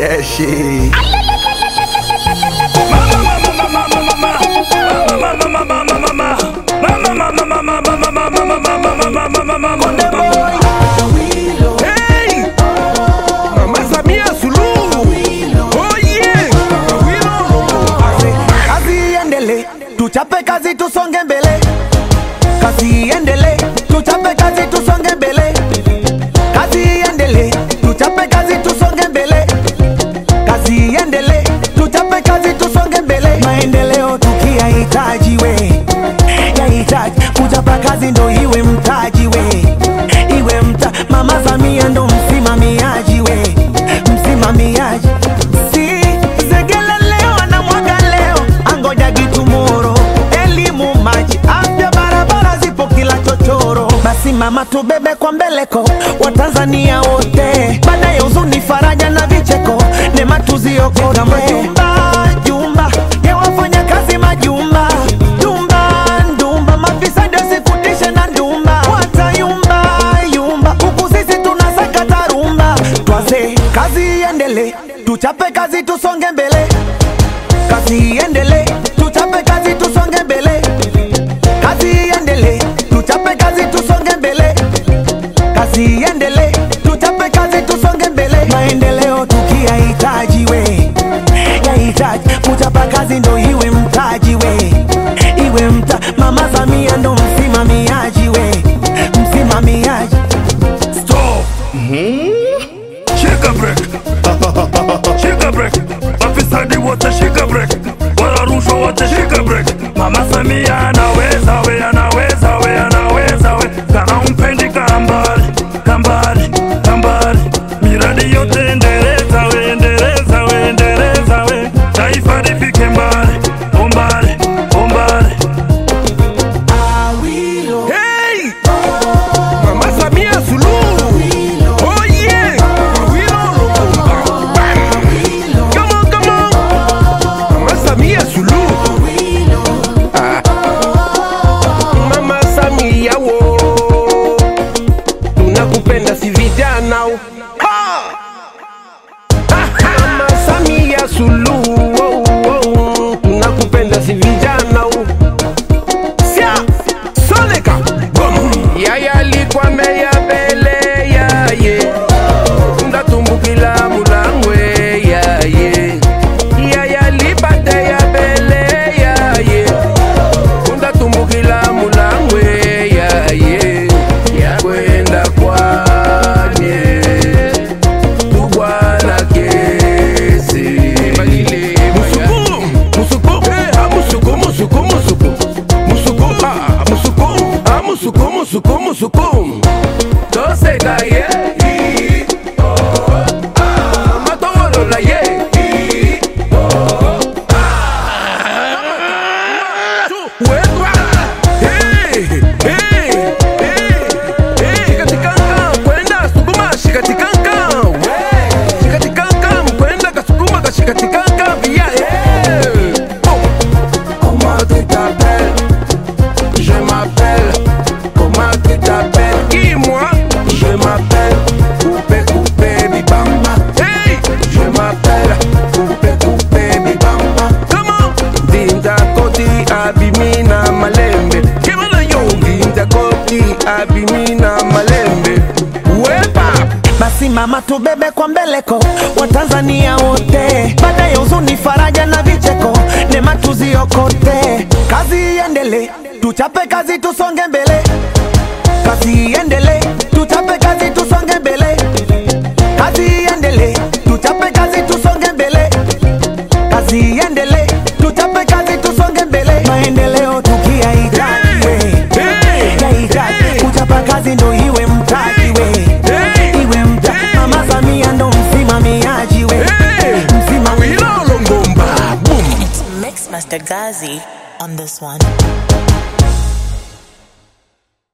that shit. Hey, Mama Samia Suluhu. Oh yeah. Kazi iendele, tuchape kazi tusonge mbele. Kazi iendele, tuchape kazi tusonge mbele. Kazi iendele, tuchape kazi tusonge mbele. Kazi iendele, tuchape kazi tusonge mbele. Maendeleo tukiyahitaji we, yahitaji kuchapa kazi ndo iwe mtaji we, iwe Mama Samia ndo msimamiaji we, msimamiaji. Si zegele leo na mwaga leo, angoja gitumoro. Elimu, maji, afya, barabara zipo kila chochoro. Basi mama tubebe kwa mbeleko Watanzania wote, baadaye huzuni, faraja na vicheko, neema tuziokote. Majumba, jumba ya wafanya kazi, majumba, ndumba, mafisadi wasifundishe na ndumba, watayumba yumba, huku sisi tunasaka tarumba. Twaze kazi iendele, tuchape kazi tusonge mbele. Kazi iendele, tuchape kazi tusonge mbele. Kazi iendele, tuchape kazi tusonge mbele. Kazi iendele, tuchape kazi tusonge mbele. Maendeleo tukiyahitaji we, yahitaji kuchapa kazi ndo iwe mtaji we, iwe Mama Samia ndo msimamiaji we, msimamiaji. Stop. Shika break. Shika break. Mafisadi wote shika break. Wala rushwa wote shika break. Mama Samia anaweza we, anaweza we, anaweza we. Kana umpendi kambali, kambali, kambali. Miradi yote endeleza we, endeleza we, endeleza we. Taifa lifike mbali, mbali, mbali. Hey! Mama Samia Suluhu. Oh yeah! Come on, come on! Mama Samia Suluhu. Mama Samia wo, tunakupenda si vijana. Mama Samia Suluhu, tunakupenda si vijana. Sia Soleka yaya alikuwa meya bele yaye, ndatumbukila mulangwe yaye, yaya alipate ya bele yaye, ndatumbukila mulangwe yaye, yakwenda kwanye tubwana kesi musuku toseka ye matolola ye wetwa shikatikanga kwenda sukuma shikatikanga shikatikanga mkwenda kasukuma kashikatikanga via comment tu t'appelles? Je m'appelle. Comment tu t'appelles? Qui moi? Je m'appelle Coupé Coupé Bibamba. Hey! Je m'appelle Coupé Coupé Bibamba. Comment? Dinda Koti Abimina Malembe. Kemana yo? Dinda Koti Abimina Malembe. Wepa! Basi mama tubebe kwa mbeleko Watanzania wote, baadaye huzuni, faraja na vicheko, neema tuziokote. Kazi iendele, tuchape kazi tusonge mbele. Kazi iendele, tuchape kazi tusonge mbele. Kazi iendele, tuchape kazi tusonge mbele. Kazi iendele, tuchape kazi tusonge mbele. Maendeleo tukiyahitaji we, yahitaji kuchapa kazi ndo iwe mtaji we, iwe Mama Samia ndo msimamiaji we, msimamiaji. Mix Master Gazi on this one.